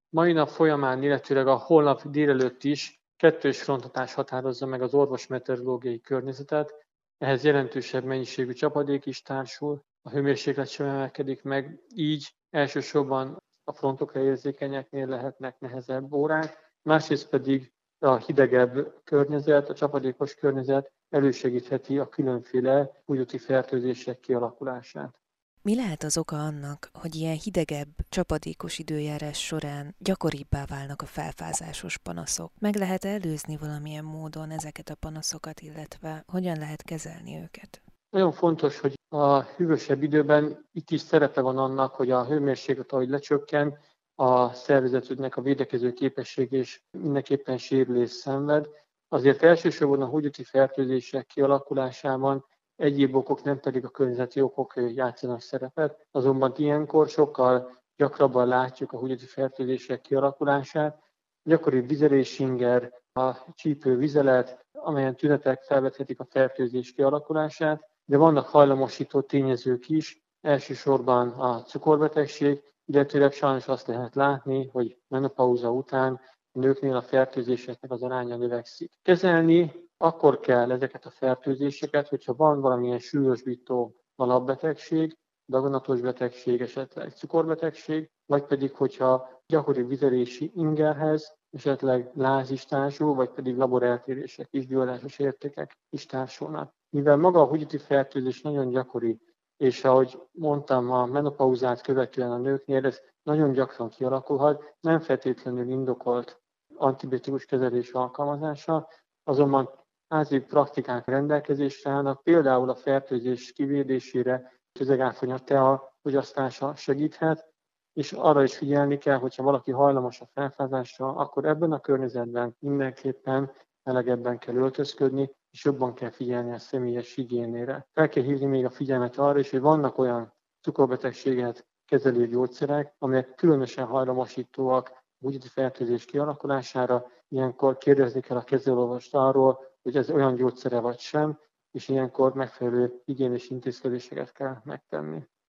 Mai nap folyamán, illetőleg a holnap délelőtt is kettős fronthatás határozza meg az orvosmeteorológiai környezetet, ehhez jelentősebb mennyiségű csapadék is társul, a hőmérséklet sem emelkedik meg, így elsősorban a frontokra érzékenyeknél lehetnek nehezebb órák, másrészt pedig a hidegebb környezet, a csapadékos környezet elősegítheti a különféle húgyúti fertőzések kialakulását. Mi lehet az oka annak, hogy ilyen hidegebb, csapadékos időjárás során gyakoribbá válnak a felfázásos panaszok? Meg lehet előzni valamilyen módon ezeket a panaszokat, illetve hogyan lehet kezelni őket? Nagyon fontos, hogy a hűvösebb időben itt is szerepe van annak, hogy a hőmérséklet, ahogy lecsökken, a szervezetünknek a védekező képessége is mindenképpen sérülés szenved. Azért elsősorban a húgyúti fertőzések kialakulásában egyéb okok, nem pedig a környezeti okok játszanak szerepet. Azonban ilyenkor sokkal gyakrabban látjuk a húgyúti fertőzések kialakulását. Gyakori vizelésinger, a csípő vizelet, amelyen tünetek felvethetik a fertőzés kialakulását, de vannak hajlamosító tényezők is, elsősorban a cukorbetegség, illetőleg sajnos azt lehet látni, hogy menopauza után a nőknél a fertőzéseknek az aránya növekszik. Kezelni akkor kell ezeket a fertőzéseket, hogyha van valamilyen súlyosbító alapbetegség, daganatos betegség, esetleg cukorbetegség, vagy pedig, hogyha gyakori vizelési ingerhez esetleg láz is társul, vagy pedig laboreltérések, kisgyulladásos értékek is társulnak. Mivel maga a húgyúti fertőzés nagyon gyakori, és ahogy mondtam, a menopauzát követően a nőknél ez nagyon gyakran kialakulhat, nem feltétlenül indokolt antibiotikus kezelés alkalmazása, azonban házi praktikák rendelkezésre állnak, például a fertőzés kivédésére közegáfonya tea fogyasztása segíthet, és arra is figyelni kell, hogyha valaki hajlamos a felfázásra, akkor ebben a környezetben mindenképpen melegebben kell öltözködni, és jobban kell figyelni a személyes higiénére. Fel kell hívni még a figyelmet arra is, hogy vannak olyan cukorbetegséget kezelő gyógyszerek, amelyek különösen hajlamosítóak a húgyúti fertőzés kialakulására. Ilyenkor kérdezni kell a kezelőorvost arról, hogy ez olyan gyógyszere vagy sem, és ilyenkor megfelelő higiénés intézkedéseket kell megtenni.